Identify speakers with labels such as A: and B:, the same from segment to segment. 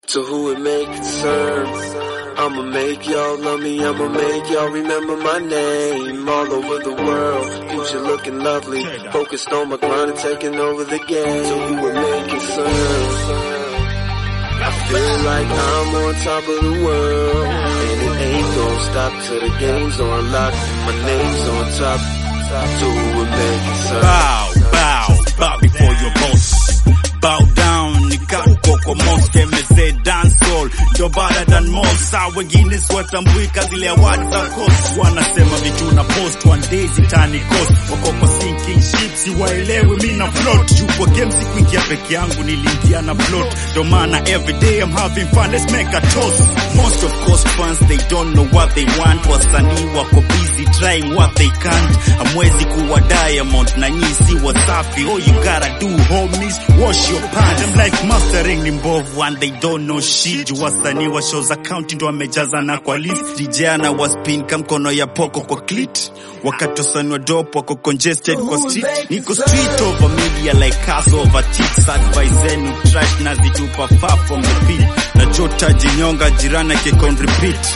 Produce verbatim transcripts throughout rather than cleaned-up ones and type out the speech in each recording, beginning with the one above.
A: To who it may concern, I'ma make y'all love me, I'ma make y'all remember my name. All over the world, future looking lovely, focused on my grind and taking over the game. To who it may concern, I feel like I'm on top of the world, and it ain't gon' stop till the game's on lock, my name's on top. To who it may concern.
B: Bow, bow, bow before your boss. Bow down, nikauko kwa mosque, meze dancehall, you're better than most. Saa wengine swatambwika zile awards za coast. Wanasema vitu na post, one day zitani coast. Wako kwa sinking ships, siwaelewe mina float. Juu kwa game sikuingia peke yangu, niliingia na float. Ndo maana everyday I'm having fun, let's make a toast. Most of course fans, they don't know what they want. Wasanii wako busy trying what they can't. Hamwezi kuwa Diamond na nyisi Wasafi. All you gotta do homies, wash your pants. I'm like mastering ni mbovu and they don't know shit. Juu wasanii wa shows account ndo wamejaza na kwa list. D J ana waspin kamkono ya poko kwa clit. Wakati wasanii wa dope wako congested kwa street. Niko street over media like cars over tits. Advice zenu trash na zitupa far from the beat. Na jota jinyonga jirana kekon repeat.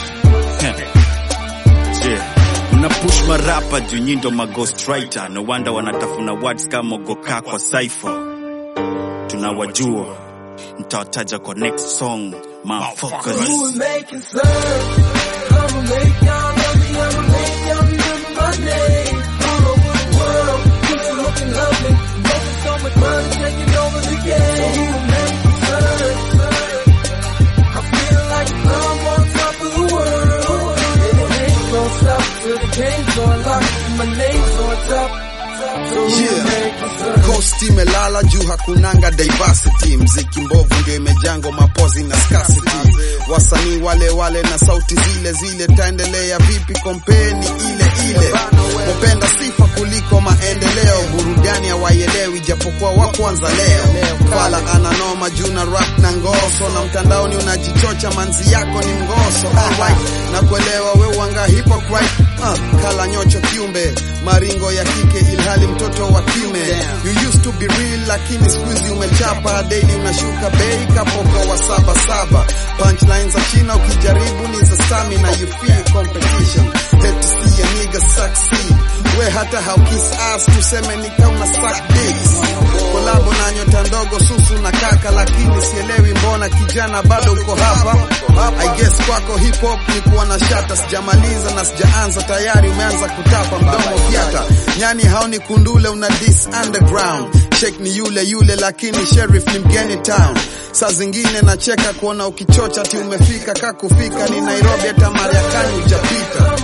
B: Yeah. Una push marapa juu nyindo ma ghostwriter. No wonder wanatafuna words kama goka kwa cypher. Tunawajua, nitawataja kwa next song, motherfuckers.
A: Who will make it serve? I'ma make y'all love me, I'ma make y'all remember my name. All over the world, future looking lovely, focused on my grind, taking over the game. Who will make it serve? I feel like I'm on top of the world, and it ain't gon' stop till the game's on lock, my name's on top.
C: Yeah. Coast imelala juu hakunanga diversity. Mziki mbovu ndio imejango mapozi na scarcity. Wasanii wale wale na sauti zile zile. Taendelea vipi kompeni ile ile. Mupenda sifa kuliko maendeleo. Burudani hawaielewi japokuwa wa kwanza leo. Fala ananoma juu na rap na ngoso. Na mtandaoni unajichocha manzi yako ni mgoso. Alright, na kuelewa we wanga hypocrite. uh, Kala nyocho kiumbe, maringo ya kike ilhali mtoto wa kiume. You used to be real lakini squeeze umechapa. Daily unashuka bei kapoka wa saba saba. Punchlines za China ukijaribu ni za stamina. You feel competition, hate to see a nigga succeed. We hata how kiss ass tuseme ni kama suck dicks. Kolabo na nyota ndogo susu na kaka. Lakini sielewi mbona kijana bado uko hapa. I guess kwako hip hop ni kuwa na shata. Sijamaliza na sijaanza tayari umeanza kutapa mdomo fiata. Nyani hao ni kundule una diss underground. Check ni yule yule lakini sheriff ni mgeni town. Saa zingine na cheka kuona ukichocha ti umefika kakufika. Ni Nairobi hata Marekani ujapita.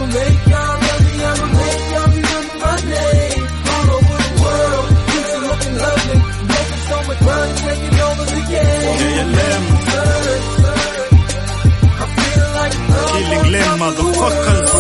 B: Killing lame motherfuckers.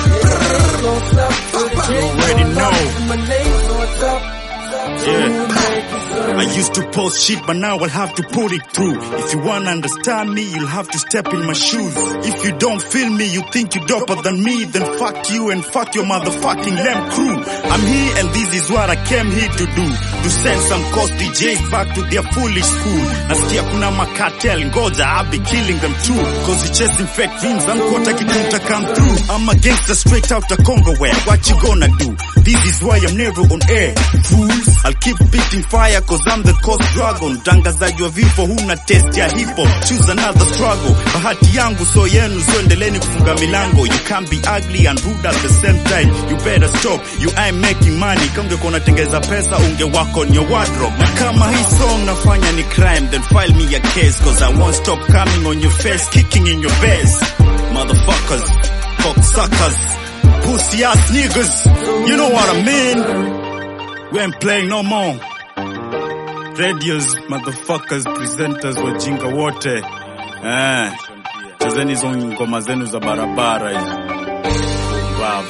B: You already know. Yeah. I used to post shit, but now I'll have to put it through. If you wanna understand me, you'll have to step in my shoes. If you don't feel me, you think you're doper than me, then fuck you and fuck your motherfucking lame crew. I'm here and this is what I came here to do. To send some cost D Js back to their foolish school. Nasikia kuna makartel, ngoja I'll be killing them too. Cause you chasing fake dreams, I'm quota kitunta come through. I'm a gangster straight out of Congo where, what you gonna do? This is why I'm never on air. Fools, I'll keep beating fire cause I'm the coast dragon. Tangazaji wa vifo huna test ya hip hop. Choose another struggle. Bahati yangu so yenu so endeleni kufunga milango. You can't be ugly and rude at the same time. You better stop, you ain't making money. Kama ungekuwa unatengeza pesa unge work on your wardrobe. Na kama hii song nafanya ni crime, then file me a case cause I won't stop coming on your face, kicking in your base. Motherfuckers, cocksuckers, pussy ass niggas. You know what I mean? We ain't playing no more. Radios, motherfuckers, presenters, wajinga wote. Eh, chezeni hizo ngoma zenu za barabara hizo. Wow.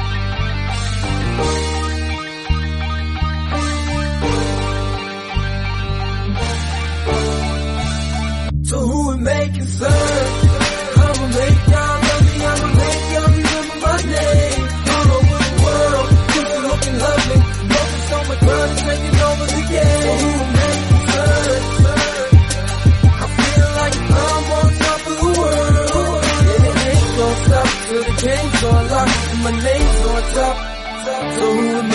A: So who would make it serve? I'ma make y'all love me, I'ma make y'all remember my name. All over the world, future looking lovely, focused on my grind, taking over the game. So who would make it serve? I feel like I'm on my name's on top. So who am